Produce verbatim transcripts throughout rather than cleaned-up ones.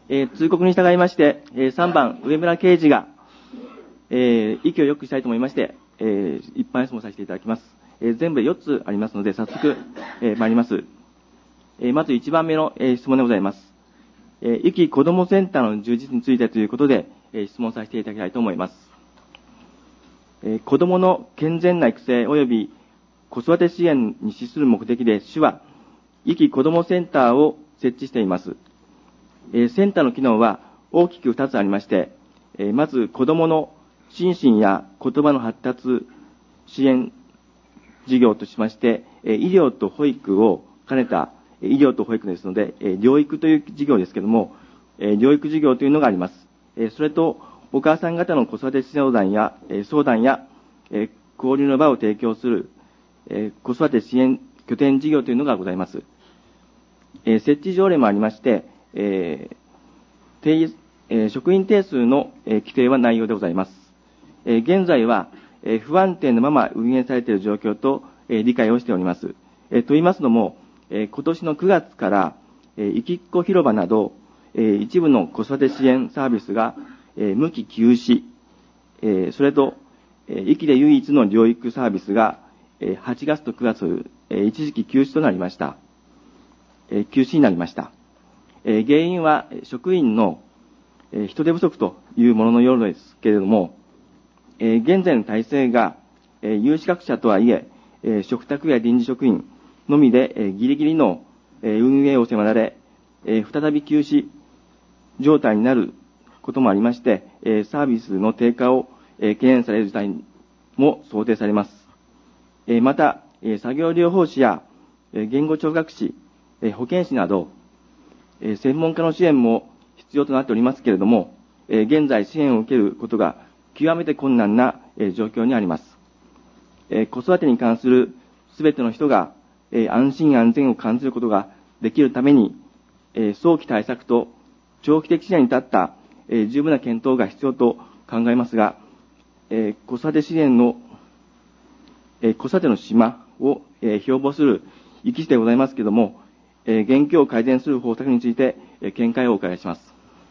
えー、通告に従いまして、えー、さんばん、上村刑事が、えー、息を良くしたいと思いまして、えー、一般質問させていただきます。えー、全部でよっつありますので、早速、えー、参ります。えー、まずいちばんめの、えー、質問でございます。えー、壱岐子どもセンターの充実についてということで、えー、質問させていただきたいと思います。えー、子どもの健全な育成及び子育て支援に資する目的で、市は、壱岐子どもセンターを設置しています。えー、センターの機能は大きくふたつありまして、えー、まず子どもの心身や言葉の発達支援事業としまして、えー、医療と保育を兼ねた、えー、医療と保育ですので、えー、療育という事業ですけれども、えー、療育事業というのがあります。えー、それと、お母さん方の子育て相談や、えー、相談や、えー、交流の場を提供する、えー、子育て支援拠点事業というのがございます。えー、設置条例もありまして、えー定えー、職員定数の、えー、規定は内容でございます。えー、現在は、えー、不安定なまま運営されている状況と、えー、理解をしております。えー、と言いますのも、えー、今年のくがつから、えー、いきっこ広場など、えー、一部の子育て支援サービスが、えー、無期休止、えー、それと、えー、壱岐で唯一の療育サービスが、えー、はちがつとくがつ、えー、一時期休止となりました。えー、休止になりました。えー、原因は職員の、えー、人手不足というもののようですけれども、えー、現在の体制が、えー、有資格者とはいえ、えー、嘱託や臨時職員のみで、えー、ギリギリの、えー、運営を迫られ、えー、再び休止状態になることもありまして、えー、サービスの低下を、えー、懸念される事態も想定されます。えー、また、えー、作業療法士や、えー、言語聴覚士、えー、保健師など、えー、専門家の支援も必要となっておりますけれども、えー、現在支援を受けることが極めて困難な、えー、状況にあります。えー、子育てに関するすべての人が、えー、安心安全を感じることができるために、えー、早期対策と長期的視野に立った、えー、十分な検討が必要と考えますが、えー、子育て支援の、えー、子育ての島を、えー、標榜する壱岐市でございますけれども、えー、現況を改善する方策について、えー、見解をお伺いします。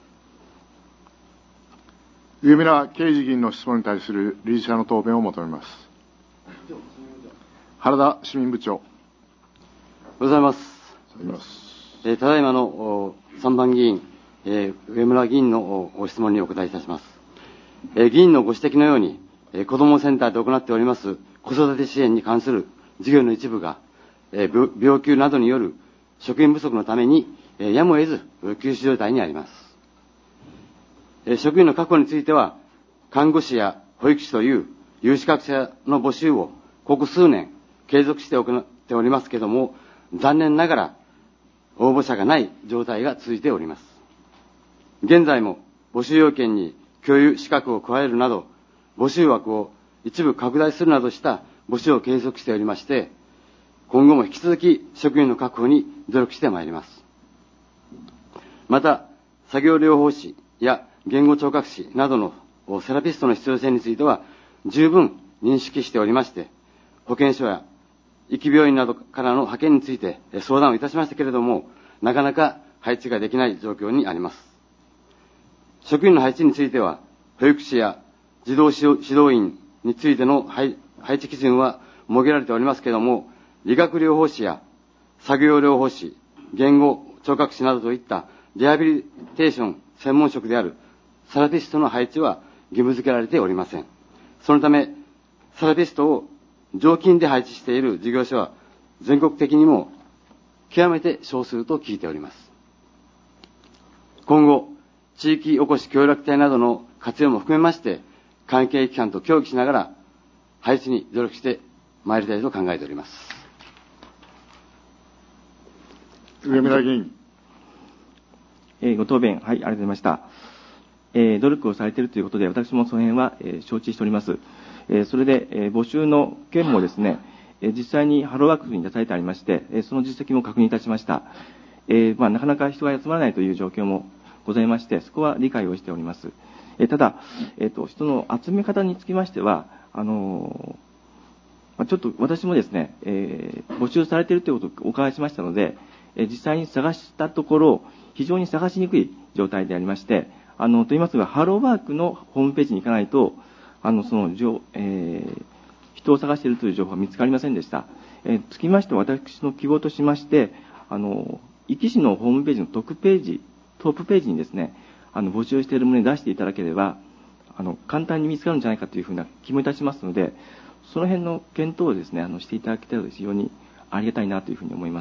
上村刑事議員の質問に対する理事者の答弁を求めます。原田市民部長。 ございます。 ございます。 えー、ただいまのさんばん議員、えー、上村議員のご質問にお答えいたします。えー、議員のご指摘のように、えー、子どもセンターで行っております子育て支援に関する事業の一部が、えー、病気などによる職員不足のために、えー、やむを得ず休止状態にあります。えー、職員の確保については、看護師や保育士という有資格者の募集をここ数年継続して行っておりますけれども、残念ながら応募者がない状態が続いております。現在も募集要件に教諭資格を加えるなど、募集枠を一部拡大するなどした募集を継続しておりまして、今後も引き続き職員の確保に努力してまいります。また、作業療法士や言語聴覚士などのセラピストの必要性については十分認識しておりまして、保健所や壱岐病院などからの派遣について相談をいたしましたけれども、なかなか配置ができない状況にあります。職員の配置については、保育士や児童指導員についての配置基準は設けられておりますけれども、理学療法士や作業療法士、言語聴覚士などといったリハビリテーション専門職であるセラピストの配置は義務付けられておりません。そのため、セラピストを常勤で配置している事業所は全国的にも極めて少数と聞いております。今後、地域おこし協力隊などの活用も含めまして、関係機関と協議しながら配置に努力してまいりたいと考えております。 上村議員。 えー、ご答弁、はい、ありがとうございました。えー、努力をされているということで、私もその辺は、えー、承知しております。えー、それで、えー、募集の件もですね、えー、実際にハローワークスに出されてありまして、えー、その実績も確認いたしました。えーまあ、なかなか人が集まらないという状況もございまして、そこは理解をしております。えー、ただ、えーと、人の集め方につきましては、あのー、ちょっと私もですね、えー、募集されているということをお伺いしましたので、 え実際に探したところ、非常に探しにくい状態でありまして、あの、と言いますのは、ハローワークのホームページに行かないと、あの、その、えー、人を探しているという情報は見つかりませんでした。えー、つきまして、私の希望としまして、あの、壱岐市のホームページの特ページ、トップページにですね、あの、募集している旨に出していただければ、あの、簡単に見つかるんじゃないかというふうな気もいたしますので、その辺の検討をですね、あの、していただけたら非常にありがたいなというふうに思います。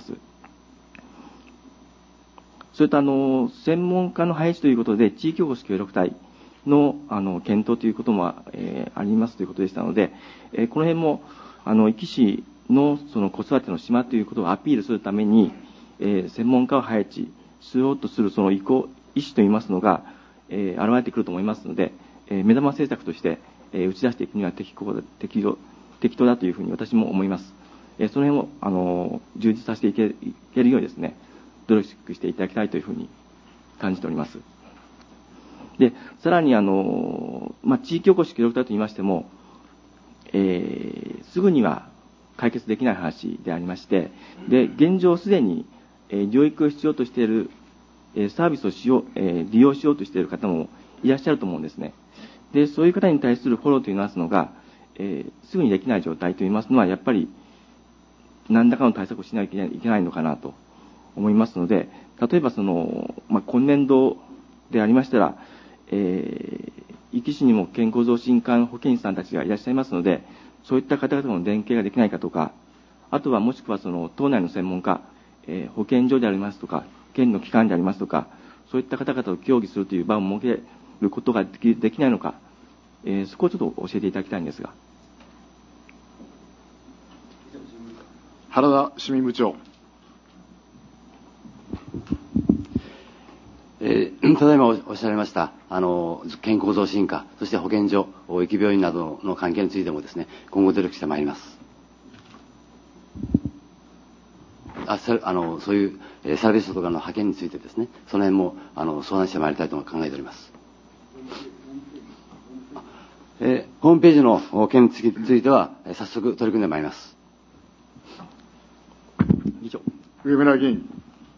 それと、あの、専門家の配置ということで、地域おこし協力隊の、あの、検討ということも、えー、ありますということでしたので、えー、この辺も、あの、壱岐市の、その子育ての島ということをアピールするために、えー、専門家を配置しようとするその意向、意思といいますのが、えー、現れてくると思いますので、えー、目玉政策として、えー、打ち出していくには適当適当適当だというふうに私も思います。えー、その辺を、あの、充実させていけ、いけるようにですね、努力していただきたいというふうに感じております。で、さらに、あの、まあ、地域おこし協力隊といいましても、えー、すぐには解決できない話でありまして、で、現状すでに、えー、療育を必要としている、えー、サービスをしよう、えー、利用しようとしている方もいらっしゃると思うんですね。で、そういう方に対するフォローといいますのが、えー、すぐにできない状態といいますのは、やっぱり、何らかの対策をしなきゃいけないのかなと思いますので、例えばその、まあ、今年度でありましたら、えー、壱岐市にも健康増進館保健師さんたちがいらっしゃいますので、そういった方々の連携ができないかとか、あとはもしくはその党内の専門家、えー、保健所でありますとか、県の機関でありますとか、そういった方々と協議するという場を設けることができ、できないのか、えー、そこをちょっと教えていただきたいんですが。 原田市民部長。 えー、ただいまおっしゃられました、あの、健康増進課、そして保健所、疫病院などの関係についてもですね、今後努力してまいります。ああのそういう、えー、サービスとかの派遣についてですね、その辺もあの相談してまいりたいと考えております。えー、ホームページの件については、えー、早速取り組んでまいります。 以上。 上村議員。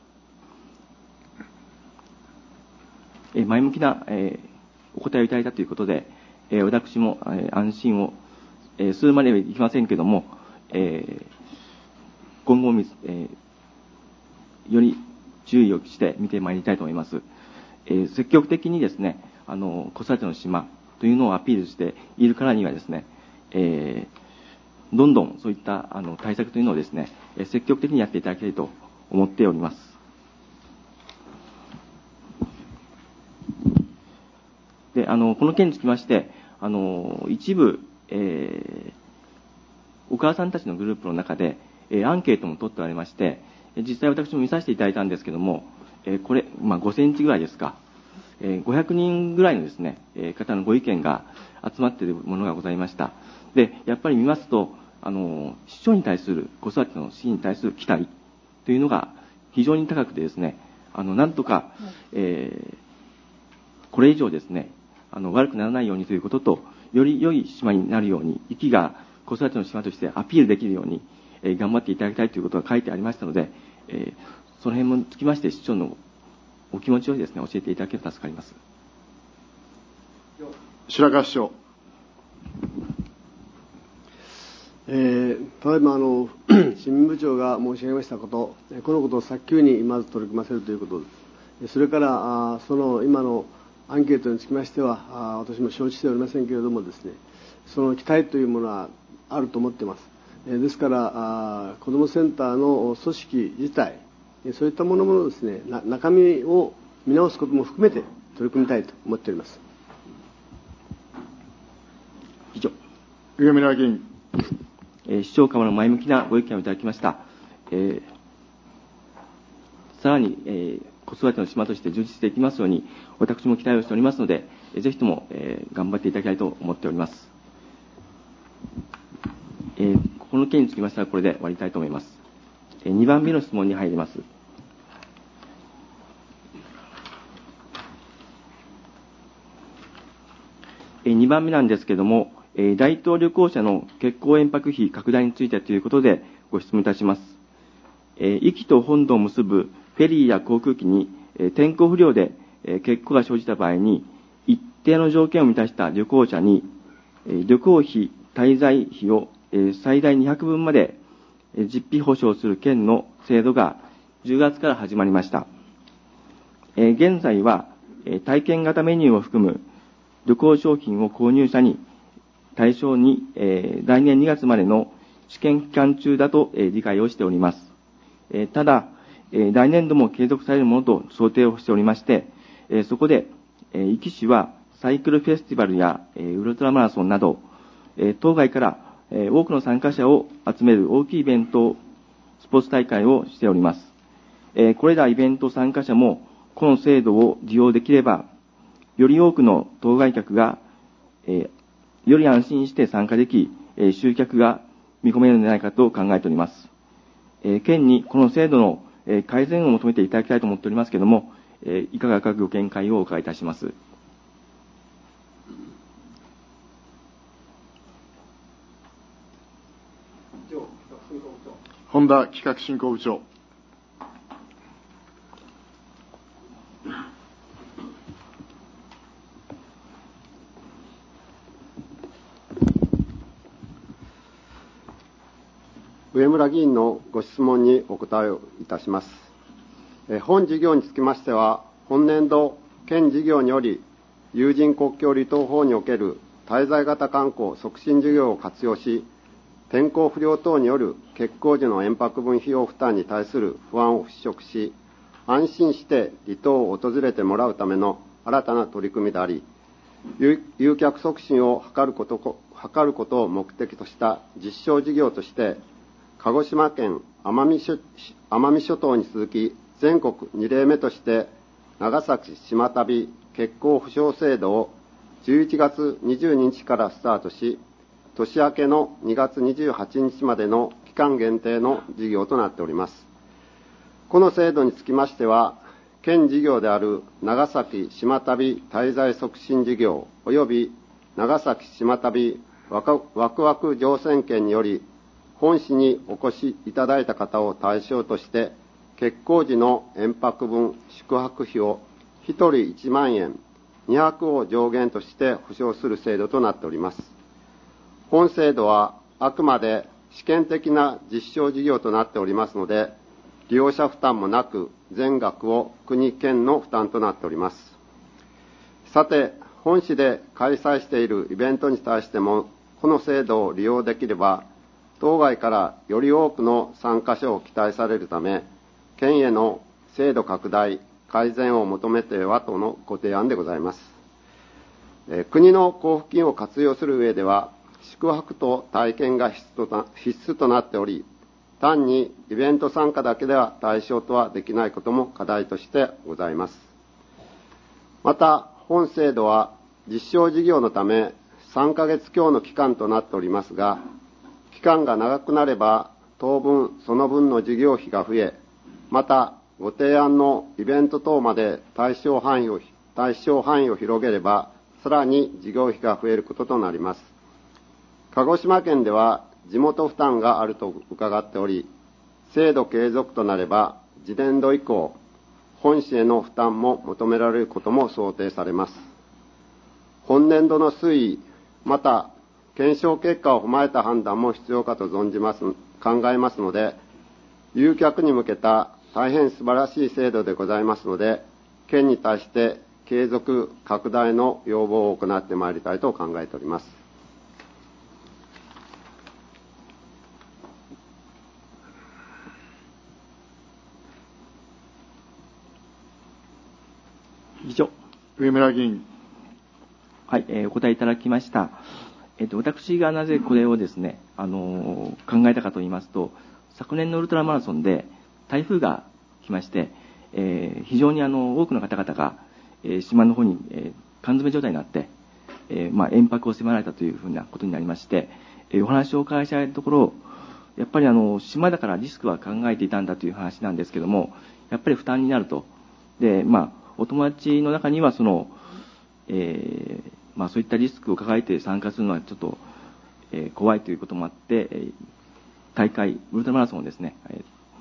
えー、前向きな、えー、お答えをいただいたということで、えー、私も、えー、安心を、えー、するまではいきませんけれども、えー、今後、えー、より注意をして見てまいりたいと思います。えー、積極的にですね、あの、子育ての島というのをアピールしているからにはですね、えー、どんどんそういったあの対策というのをですね、積極的にやっていただきたいと思っております。で、あの、この件につきまして、あの、一部、えー、お母さんたちのグループの中で、えー、アンケートも取っておられまして、実際私も見させていただいたんですけども、えー、これ、まあ、ごセンチぐらいですか、えー、ごひゃくにんぐらいのですね、えー、方のご意見が集まっているものがございました。で、やっぱり見ますと、あの、市長に対する、子育ての支援に対する期待というのが非常に高くてですね、あの、なんとか、えー、これ以上ですね、あの、悪くならないようにということと、より良い島になるように、壱岐が子育ての島としてアピールできるように、えー、頑張っていただきたいということが書いてありましたので、えー、その辺もつきまして、市長のお気持ちをですね、教えていただけると助かります。 白川市長。 えー、ただいまあの市民部長が申し上げましたこと、このことを早急にまず取り組ませるということです。それからあその今のアンケートにつきましては、あ私も承知しておりませんけれどもですね、その期待というものはあると思っています。えー、ですからあ子どもセンターの組織自体、そういったものもですね、な中身を見直すことも含めて取り組みたいと思っております。 以上。 上村議員。 えー、市長からの前向きなご意見をいただきました。えー、さらに、えー、子育ての島として充実していきますように、私も期待をしておりますので、えー、ぜひとも、えー、頑張っていただきたいと思っております。えー、この件につきましてはこれで終わりたいと思います。えー、にばんめの質問に入ります。えー、にばんめなんですけれども、大統領公社の結婚延泊費拡大についてということでご質問いたします。 えー、壱岐と本土を結ぶフェリーや航空機に、えー、天候不良で、えー、欠航が生じた場合に、一定の条件を満たした旅行者に、えー、旅行費、滞在費を、えー、最大にひゃくぶんまで、えー、実費保証する県の制度がじゅうがつから始まりました。えー、現在は、えー、体験型メニューを含む旅行商品を購入者に対象に、えー、来年にがつまでの試験期間中だと、えー、理解をしております。えー、ただ、えー、来年度も継続されるものと想定をしておりまして、えー、そこで、えー、壱岐市はサイクルフェスティバルや、えー、ウルトラマラソンなど、えー、当該から、えー、多くの参加者を集める大きいイベント、スポーツ大会をしております。えー、これらイベント参加者も、この制度を利用できれば、より多くの当該客が、えー、より安心して参加でき、えー、集客が見込めるのではないかと考えております。えー、県にこの制度の、えー、改善を求めていただきたいと思っておりますけれども、えー、いかがかご見解をお伺いいたします。 本田企画振興部長。 上村議員のご質問にお答えをいたします。本事業につきましては、本年度、県事業により、有人国境離島法における滞在型観光促進事業を活用し、天候不良等による欠航時の延泊分費用負担に対する不安を払拭し、安心して離島を訪れてもらうための新たな取り組みであり、誘客促進を図ること、図ることを目的とした実証事業として、鹿児島県奄美諸、奄美諸島に続き、全国に例目として、長崎島旅欠航保証制度をじゅういちがつにじゅうににちからスタートし、年明けのにがつにじゅうはちにちまでの期間限定の事業となっております。この制度につきましては、県事業である長崎島旅滞在促進事業及び長崎島旅ワクワク乗船券により、本市にお越しいただいた方を対象として、欠航時の延泊分宿泊費をひとりいちまんえん、にはくを上限として保証する制度となっております。本制度はあくまで試験的な実証事業となっておりますので、利用者負担もなく、全額を国県の負担となっております。さて、本市で開催しているイベントに対しても、この制度を利用できれば、当該からより多くの参加者を期待されるため、県への制度拡大、改善を求めてはとのご提案でございます。えー、国の交付金を活用する上では、宿泊と体験が必須とな、必須となっており、単にイベント参加だけでは対象とはできないことも課題としてございます。また、本制度は実証事業のためさんかげつ強の期間となっておりますが、期間が長くなれば当分その分の事業費が増え、またご提案のイベント等まで対象範囲を対象範囲を広げれば、さらに事業費が増えることとなります。鹿児島県では地元負担があると伺っており、制度継続となれば次年度以降、本市への負担も求められることも想定されます。本年度の推移、また検証結果を踏まえた判断も必要かと存じます、考えますので、誘客に向けた大変素晴らしい制度でございますので、県に対して継続拡大の要望を行ってまいりたいと考えております。 以上。 上村議員。 はい、えー、お答えいただきました。えっと、私がなぜこれをですね、あのー、考えたかと言いますと、昨年のウルトラマラソンで台風が来まして、えー、非常にあの、多くの方々が、えー、島の方に、えー、缶詰状態になって、えー、まあ、延泊を迫られたというふうなことになりまして、えー、お話をお伺いしたところ、やっぱりあの、島だからリスクは考えていたんだという話なんですけども、やっぱり負担になると。で、まあ、お友達の中にはその、えー、まあそういったリスクを抱えて参加するのはちょっと、えー、怖いということもあって、大会、ウルトラマラソンをですね、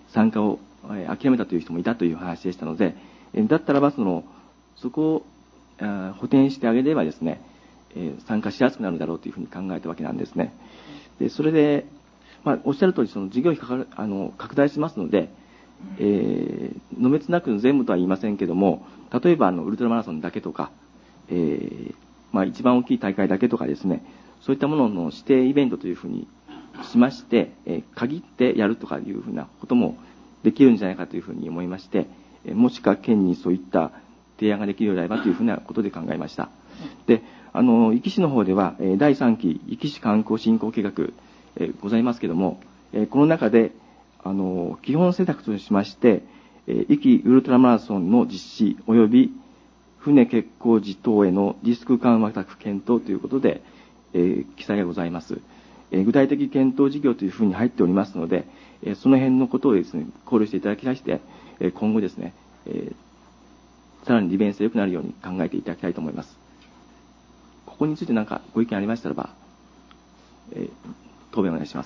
参加を諦めたという人もいたという話でしたので、だったらばそのそこを補填してあげればですね、参加しやすくなるだろうというふうに考えたわけなんですね。でそれで、まあ、おっしゃる通りその事業費かかるあの拡大しますので、えー、のめつなく全部とは言いませんけれども、例えばあのウルトラマラソンだけとか、えーまあ、一番大きい大会だけとかですね、そういったものの指定イベントというふうにしまして、えー、限ってやるとかいうふうなこともできるんじゃないかというふうに思いまして、えー、もしくは県にそういった提案ができるようであればというふうなことで考えました。で、あの壱岐市の方ではだいさんき壱岐市観光振興計画、えー、ございますけれども、えー、この中であの基本施策としまして、えー、壱岐ウルトラマラソンの実施及び船欠航時等へのリスク緩和策検討ということで、えー、記載がございます。えー、具体的検討事業というふうに入っておりますので、えー、その辺のことをですね考慮していただきまして、えー、今後ですね、えー、さらに利便性良くなるように考えていただきたいと思います。ここについて何かご意見ありましたらば、えー、答弁お願いします。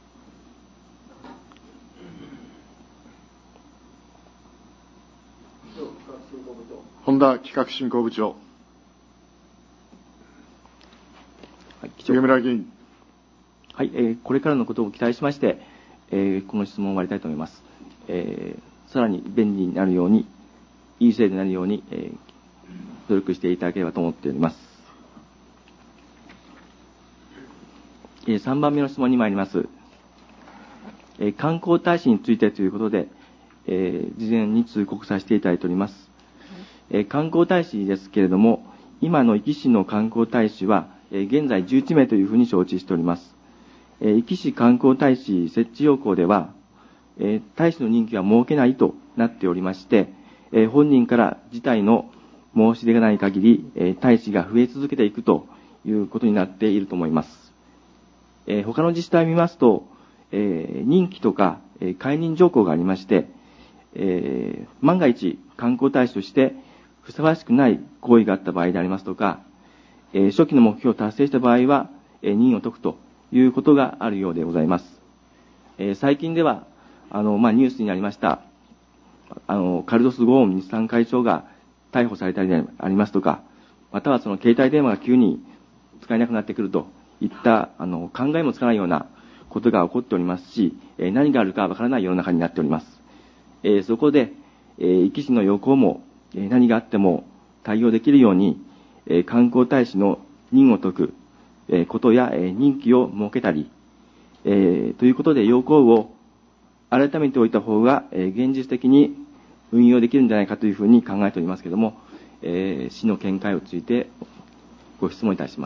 本田企画振興部長。 はい、 上村議員。 はい、えー、これからのことを期待しまして、えー、この質問を終わりたいと思います。えー、さらに便利になるように、いい制度になるように、えー、努力していただければと思っております。えー、さんばんめの質問に参ります。えー、観光大使についてということで、えー、事前に通告させていただいております。えー、観光大使ですけれども、今の壱岐市の観光大使は、えー、現在じゅういちめいというふうに承知しております。えー、壱岐市観光大使設置要項では、えー、大使の任期は設けないとなっておりまして、えー、本人から辞退の申し出がない限り、えー、大使が増え続けていくということになっていると思います。えー、他の自治体を見ますと、えー、任期とか、えー、解任条項がありまして、えー、万が一観光大使としてふさわしくない行為があった場合でありますとか、えー、初期の目標を達成した場合は、えー、任を解くということがあるようでございます。えー、最近ではあの、まあ、ニュースにありましたあのカルロス・ゴーン日産会長が逮捕されたりでありますとか、またはその携帯電話が急に使えなくなってくるといったあの考えもつかないようなことが起こっておりますし、えー、何があるかわからない世の中になっております。えー、そこで、えー、壱岐市の要項も、えー、何があっても対応できるように、えー、観光大使の任を解く、えー、ことや、えー、任期を設けたり、えー、ということで要項を改めておいた方が、えー、現実的に運用できるんじゃないかというふうに考えておりますけれども、えー、市の見解をついてご質問いたします。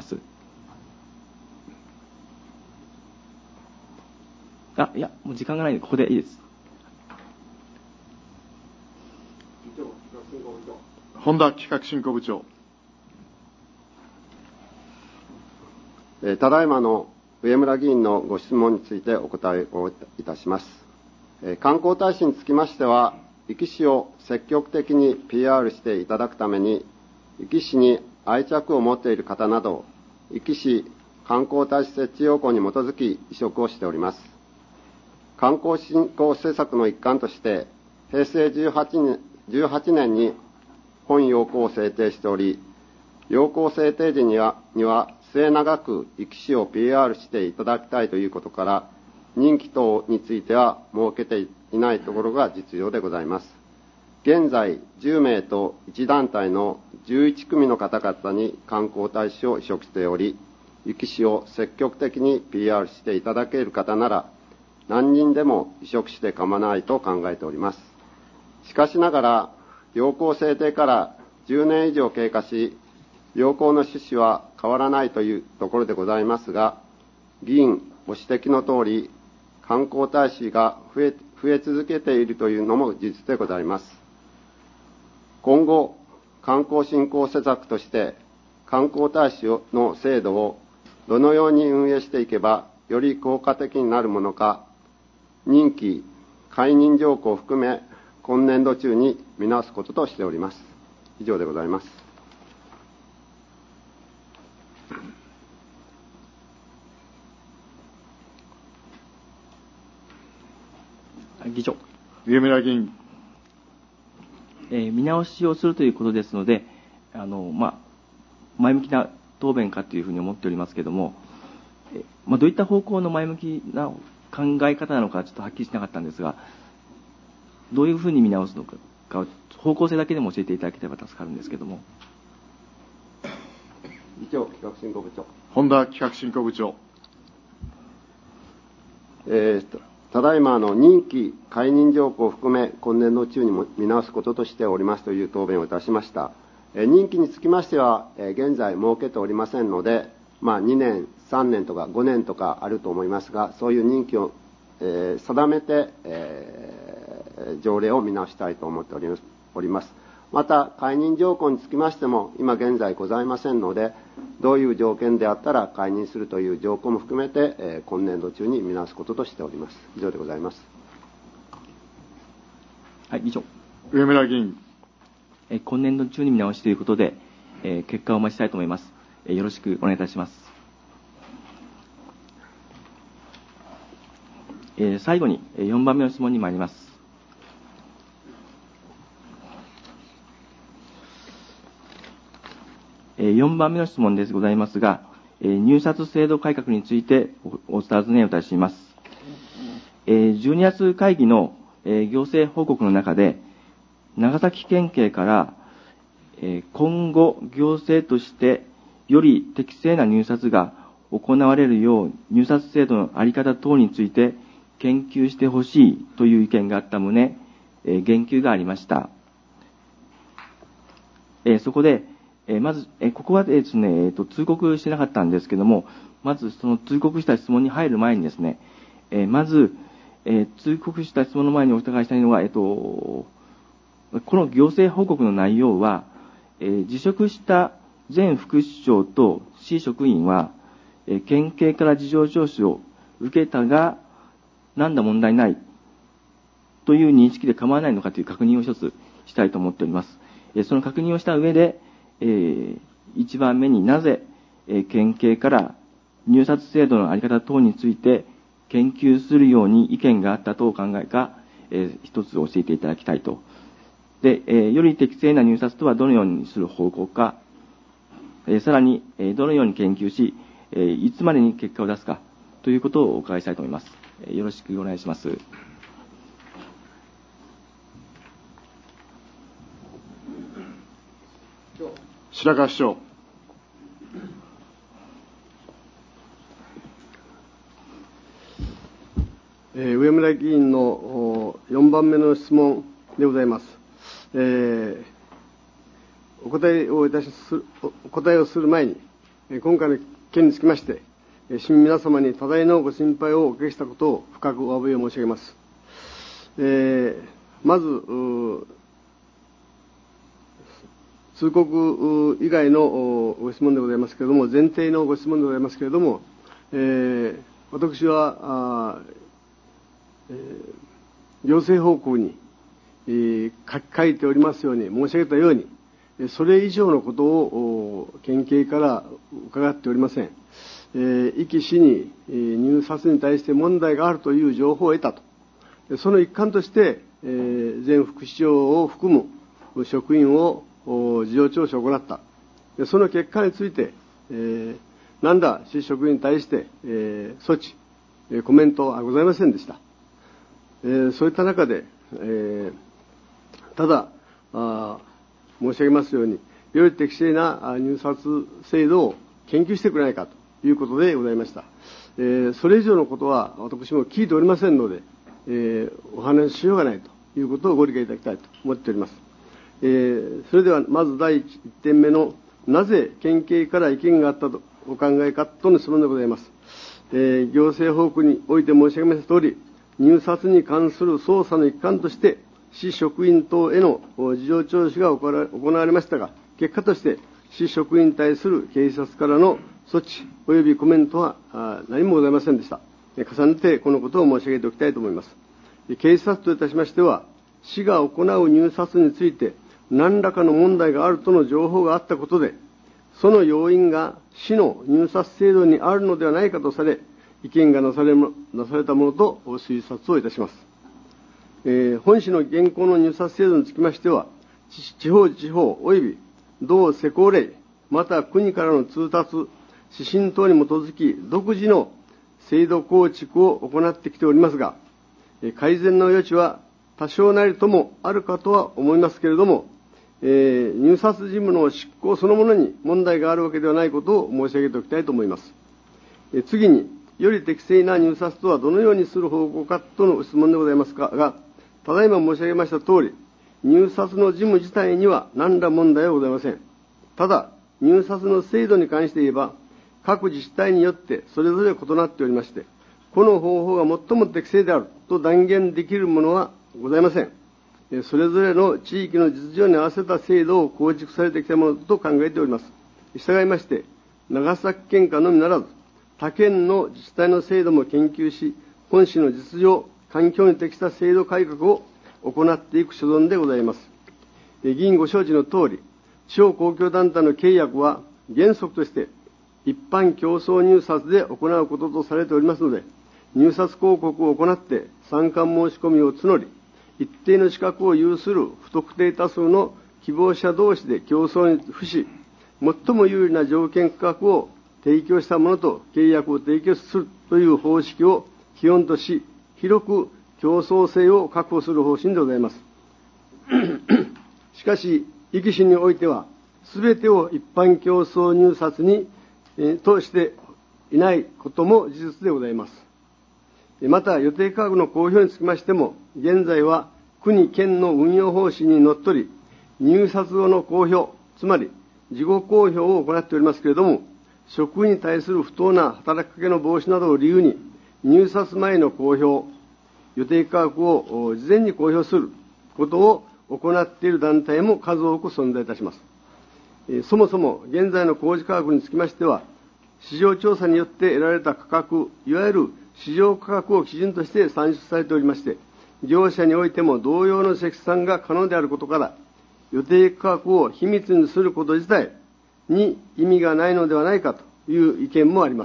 あ、いや、もう時間がないので、ここでいいです。 本田企画振興部長。 ただいまの上村議員のご質問についてお答えをいたします。観光大使につきましては、壱岐市を積極的に ピーアール していただくために、壱岐市に愛着を持っている方など、壱岐市観光大使設置要項に基づき委嘱をしております。観光振興施策の一環として、平成じゅうはちねんに本要項を制定しており、要項制定時には、には末永く壱岐市を ピーアール していただきたいということから、任期等については設けていないところが実情でございます。現在、じゅうめいといち団体のじゅういちくみの方々に観光大使を委嘱しており、壱岐市を積極的に ピーアール していただける方なら、何人でも委嘱して構わないと考えております。しかしながら、要項制定からじゅうねん以上経過し、要項の趣旨は変わらないというところでございますが、議員ご指摘のとおり、観光大使が増え、増え続けているというのも事実でございます。今後、観光振興施策として、観光大使の制度をどのように運営していけば、より効果的になるものか、任期、解任条項を含め、今年度中に見直すこととしております。以上でございます。 議長。 上村議員。 えー見直しをするということですので、あの、まあ、前向きな答弁かというふうに思っておりますけれども、えーまあ、どういった方向の前向きな考え方なのかちょっとはっきりしなかったんですが、どういうふうに見直すのか、方向性だけでも教えていただければ助かるんですけれども。 議長、企画進行部長。 本田企画進行部長。 えーただいまの任期解任条項を含め今年度中にも見直すこととしておりますという答弁をいたしました。えー任期につきましては、えー現在設けておりませんので、まあ、にねん、さんねんとかごねんとかあると思いますが、そういう任期を、えー定めて、えー条例を見直したいと思っております。おりますまた、解任条項につきましても、今現在ございませんので、どういう条件であったら解任するという条項も含めて、えー今年度中に見直すこととしております。以上でございます。 はい、議長。 上村議員。 えー今年度中に見直しということで、えー結果をお待ちしたいと思います。えーよろしくお願いいたします。えー最後にえーよんばんめの質問に参ります。えーよんばんめの質問ですございますが、えー入札制度改革についておお尋ねをいたします。えーじゅうにがつ会議のえー行政報告の中で、長崎県警から、えー今後行政としてより適正な入札が行われるよう入札制度の在り方等について研究してほしいという意見があった旨、えー言及がありました。えーそこで、えーまず、えーここはですね、えーと、通告してなかったんですけども、まずその通告した質問に入る前にですね、えーまず、えー通告した質問の前にお伺いしたいのは、えっと、この行政報告の内容は、えー辞職した前副首長と市職員は、えー県警から事情聴取を受けたが、何ら問題ないという認識で構わないのかという確認を一つしたいと思っております。えーその確認をした上で、えー、一番目になぜ、えー県警から入札制度の在り方等について研究するように意見があったとお考えか、えー一つ教えていただきたいと。で、えーより適正な入札とはどのようにする方向か、えーさらに、えーどのように研究し、えーいつまでに結果を出すかということをお伺いしたいと思います。えーよろしくお願いします。 白川市長。 えー上村議員のおよんばんめの質問でございます。えーお答えをいたしすお答えをする前に、えー今回の件につきまして、えー市民皆様に多大のご心配をおかけしたことを深くお詫びを申し上げます。えーまず、う通告以外のおご質問でございますけれども、前提のご質問でございますけれども、えー私は、あーえー行政報告に、えー書き書いておりますように、申し上げたように、それ以上のことをお県警から伺っておりません。えー、壱岐市に、えー入札に対して問題があるという情報を得たと。その一環として、えー前副市長を含む職員をお事情聴取を行った。でその結果について、えー、何ら市職員に対して、えー措置、えーコメントはございませんでした。えーそういった中で、えーただあ、申し上げますように、より適正なあ入札制度を研究してくれないかということでございました。えーそれ以上のことは私も聞いておりませんので、えーお話ししようがないということをご理解いただきたいと思っております。えーそれではまず第一点目の、なぜ県警から意見があったとお考えかとの質問でございます。えー行政報告において申し上げましたとおり、入札に関する捜査の一環として、市職員等への事情聴取が行われましたが、結果として市職員に対する警察からの措置及びコメントは何もございませんでした。重ねてこのことを申し上げておきたいと思います。警察といたしましては、市が行う入札について何らかの問題があるとの情報があったことで、その要因が市の入札制度にあるのではないかとされ、意見がなされなされたものと推察をいたします。 えー、本市の現行の入札制度につきましては、地方自治法及び同施行令、また国からの通達、指針等に基づき、独自の制度構築を行ってきておりますが、改善の余地は多少なりともあるかとは思いますけれども、えー、入札事務の執行そのものに問題があるわけではないことを申し上げておきたいと思います。えー、次に、より適正な入札とはどのようにする方向かとの質問でございますかが、ただいま申し上げましたとおり、入札の事務自体には何ら問題はございません。ただ、入札の制度に関して言えば、各自治体によってそれぞれ異なっておりまして、この方法が最も適正であると断言できるものはございません。それぞれの地域の実情に合わせた制度を構築されてきたものと考えております。従いまして、長崎県下のみならず、他県の自治体の制度も研究し、本市の実情、環境に適した制度改革を行っていく所存でございます。議員ご承知のとおり、地方公共団体の契約は原則として一般競争入札で行うこととされておりますので、入札広告を行って参観申し込みを募り、一定の資格を有する不特定多数の希望者同士で競争に付し、最も有利な条件価格を提供したものと契約を提供するという方式を基本とし、広く競争性を確保する方針でございます。しかし、壱岐市においては、すべてを一般競争入札に、えー、としていないことも事実でございます。また、予定価格の公表につきましても、現在は国、県の運用方針にのっとり、入札後の公表、つまり事後公表を行っておりますけれども、職員に対する不当な働きかけの防止などを理由に、入札前の公表、予定価格を事前に公表することを行っている団体も数多く存在いたします。そもそも現在の公示価格につきましては、市場調査によって得られた価格、いわゆる市場価格を基準として算出されておりまして、業者においても同様の積算が可能であることから、予定価格を秘密にすること自体に意味がないのではないかという意見もあります。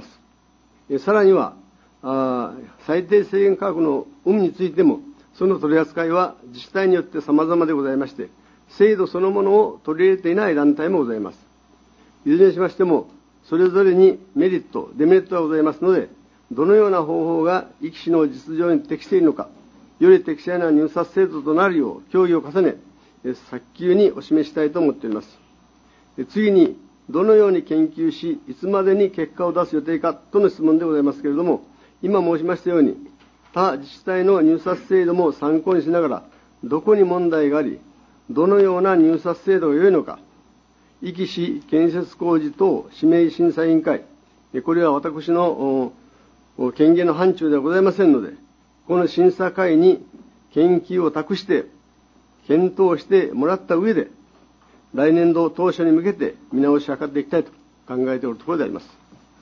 さらには、あ最低制限価格の有無についても、その取り扱いは自治体によって様々でございまして、制度そのものを取り入れていない団体もございます。いずれにしましても、それぞれにメリット、デメリットがございますので、どのような方法が壱岐市の実情に適しているのか、より適正な入札制度となるよう協議を重ね、早急にお示ししたいと思っております。次に、どのように研究し、いつまでに結果を出す予定かとの質問でございますけれども、今申しましたように、他自治体の入札制度も参考にしながら、どこに問題があり、どのような入札制度が良いのか、壱岐市建設工事等指名審査委員会、これは私の権限の範疇ではございませんので、この審査会に研究を託して、検討してもらった上で、来年度当初に向けて見直しを図っていきたいと考えておるところであります。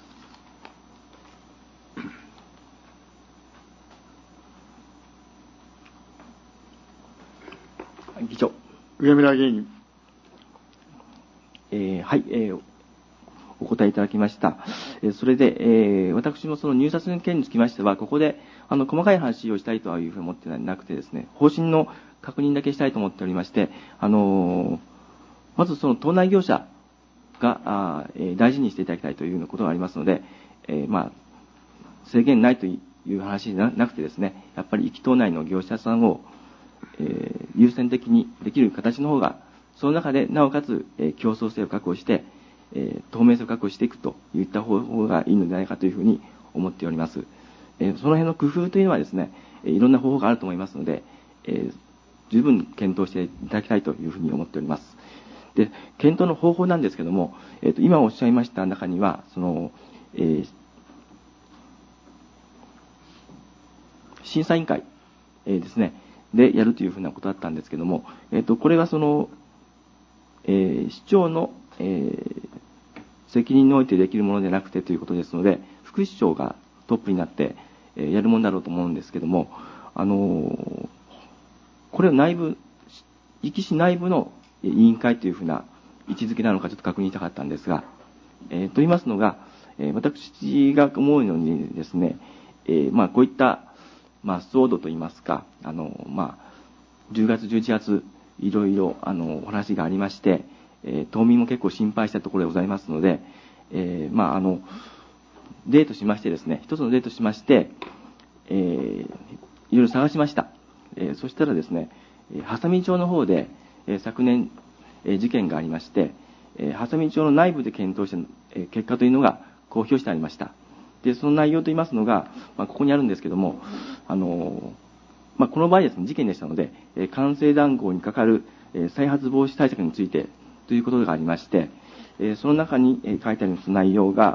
議長。 上村議員。 えー、はい、えー、お答えいただきました。えー、それで、えー、私もその入札の件につきましては、ここで、あの、細かい話をしたいというふうに思ってなくてですね、方針の確認だけしたいと思っておりまして、あのー、まずその島内業者が、あえー、大事にしていただきたいというようなことがありますので、えー、まあ、制限ないという話じゃなくてですね、やっぱり壱岐島内の業者さんを、えー、優先的にできる形の方が、その中でなおかつ、えー、競争性を確保して、えー、透明性を確保していくといった方法がいいのではないかというふうに思っております。えー、その辺の工夫というのはですね、いろんな方法があると思いますので、えー、十分検討していただきたいというふうに思っております。で、検討の方法なんですけども、えーと、今おっしゃいました中には、その、えー、審査委員会、えー、ですね、でやるというふうなことだったんですけども、えっと、これはその、えー、市長の、えー、責任においてできるものでなくてということですので、副市長がトップになって、えー、やるものだろうと思うんですけども、あのー、これは内部、壱岐市内部の委員会というふうな位置づけなのかちょっと確認したかったんですが、えー、と言いますのが、えー、私が思うようにですね、えー、まあこういった、まあ、騒動といいますか、あの、まあ、 じゅうがつ、じゅういちがつ、いろいろあのお話がありまして、えー、島民も結構心配したところでございますので、えー、まああの例としましてですね、一つの例としまして、えー、いろいろ探しました。えー、そしたらですね、波佐見町の方で、えー、昨年、えー、事件がありまして、えー、波佐見町の内部で検討した、えー、結果というのが公表してありました。で、その内容といいますのが、まあ、ここにあるんですけども、あのまあ、この場合ですね、事件でしたので、えー、官製談合にかかる、えー、再発防止対策についてということがありまして、えー、その中に、えー、書いてあります内容が、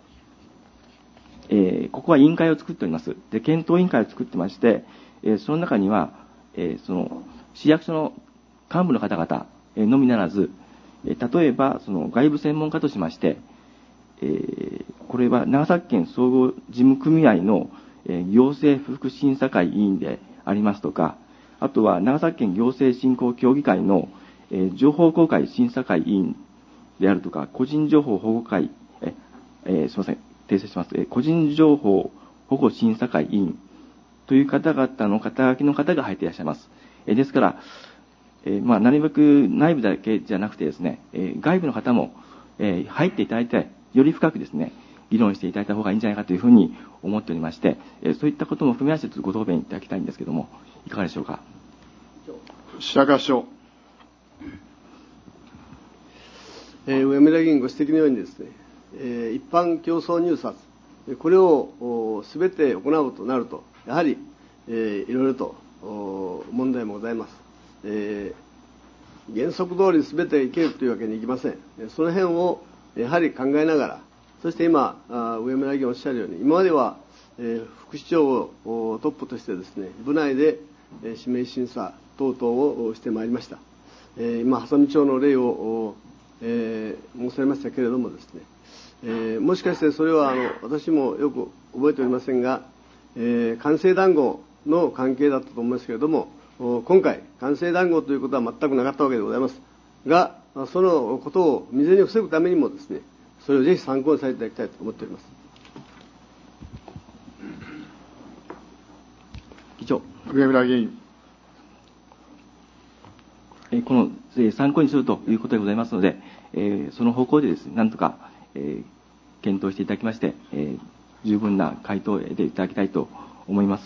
えー、ここは委員会を作っております。で、検討委員会を作ってまして、えー、その中には、えー、その市役所の幹部の方々、えー、のみならず、えー、例えばその外部専門家としまして、えー、これは長崎県総合事務組合の、えー、行政不服審査会委員でありますとか、あとは長崎県行政振興協議会の、えー、情報公開審査会委員であるとか、個人情報保護会、ええー、すみません、訂正します。えー、個人情報保護審査会委員という方々の肩書きの方が入っていらっしゃいます。えー、ですから、えー、まあ、なるべく内部だけじゃなくてですね、えー、外部の方も、えー、入っていただいて、より深くですね、議論していただいた方がいいんじゃないかというふうに思っておりまして、えー、そういったことも含めましてご答弁いただきたいんですけども、いかがでしょうか。 白川署。 えー、上村議員ご指摘のようにですね、えー、一般競争入札、これをすべて行うとなると、やはり、えー、いろいろと問題もございます。えー、原則通りすべていけるというわけにいきません。その辺をやはり考えながら、そして今、上村議員おっしゃるように、今までは、えー、副市長をトップとしてですね、部内で、えー、指名審査等々をしてまいりました。えー、今、波佐見町の例を、えー、申されましたけれどもですね、えー、もしかしてそれはあの私もよく覚えておりませんが、えー、官製談合の関係だったと思いますけれども、今回、官製談合ということは全くなかったわけでございますが、そのことを未然に防ぐためにもですね、それをぜひ参考にさせていただきたいと思っております。 議長。 上村議員。 この、えー、参考にするということでございますので、えー、その方向でですね、なんとか、えー、検討していただきまして、えー、十分な回答でいただきたいと思います。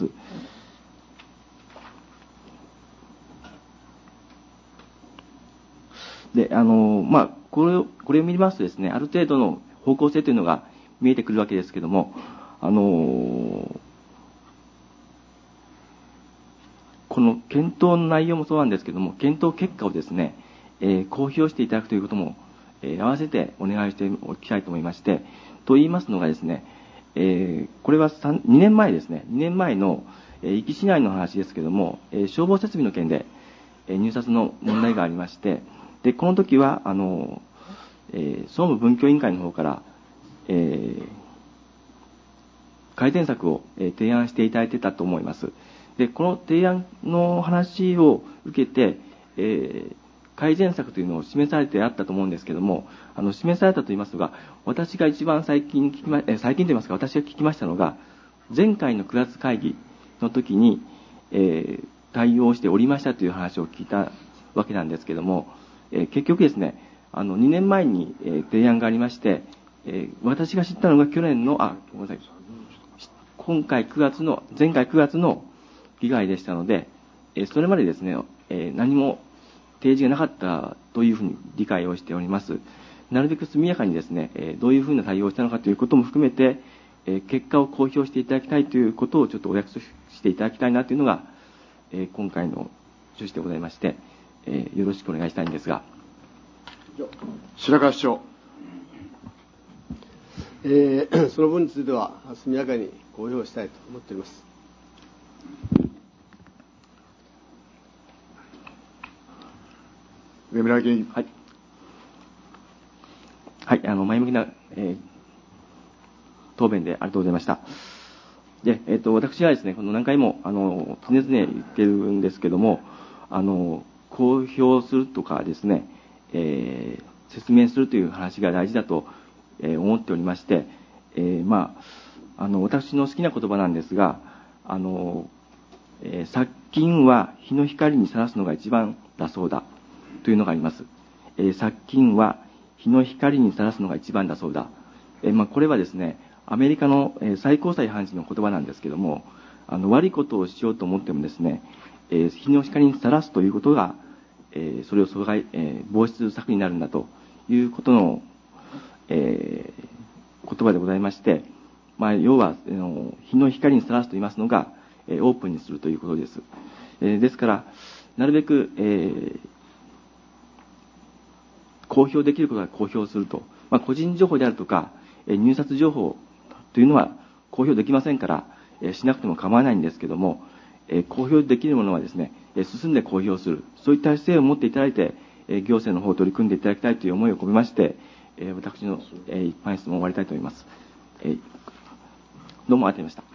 で、あの、まあ、これを、これを見ますとですね、ある程度の方向性というのが見えてくるわけですけれども、あの、この検討の内容もそうなんですけれども、検討結果をですね、えー、公表していただくということも、えー、合わせてお願いしておきたいと思いまして、と言いますのがですね、えー、これはにねんまえですね、にねんまえの、えー、壱岐市内の話ですけれども、えー、消防設備の件で、えー、入札の問題がありまして、で、この時は、あの、えー、総務文教委員会の方から、えー、改善策を、えー、提案していただいてたと思います。で、この提案の話を受けて、えー、改善策というのを示されてあったと思うんですけれども、あの、示されたと言いますのが、私が一番最近聞きま、えー、最近と言いますか、私が聞きましたのが、前回のくがつ会議の時に、えー、対応しておりましたという話を聞いたわけなんですけれども、えー、結局ですね、あの、にねんまえに、えー、提案がありまして、えー、私が知ったのが去年の、あ、ごめんなさい、今回くがつの、前回くがつの議会でしたので、えー、それまでですね、えー、何も提示がなかったというふうに理解をしております。なるべく速やかにですね、えー、どういうふうな対応をしたのかということも含めて、えー、結果を公表していただきたいということをちょっとお約束していただきたいなというのが、えー、今回の趣旨でございまして、えー、よろしくお願いしたいんですが。 白川市長。 えー、その分については速やかに公表したいと思っております。 上村議員。 はい。はい、あの、前向きな、えー、答弁でありがとうございました。で、えっ、ー、と、私はですね、この何回も、あの、常々言ってるんですけども、あの、公表するとかですね、えー、説明するという話が大事だと、えー、思っておりまして、えー、まあ、あの、私の好きな言葉なんですが、あの、 えー、殺菌は日の光にさらすのが一番だそうだというのがあります。えー、殺菌は日の光にさらすのが一番だそうだ。えーまあ、これはですね、アメリカの、えー、最高裁判事の言葉なんですけども、あの悪いことをしようと思ってもですね、えー、日の光にさらすということが、えー、それを阻害、えー、防止する策になるんだということの、えー、言葉でございまして、まあ、要は、えー、日の光にさらすと言いますのが、えー、オープンにするということです。えー、ですから、なるべく、えー、公表できることは公表すると。まあ、個人情報であるとか、えー、入札情報というのは公表できませんから、えー、しなくても構わないんですけども、えー、公表できるものはですね、えー、進んで公表する。そういった姿勢を持っていただいて、えー、行政の方を取り組んでいただきたいという思いを込めまして、えー、私の、えー、一般質問を終わりたいと思います。えー、どうもありがとうございました。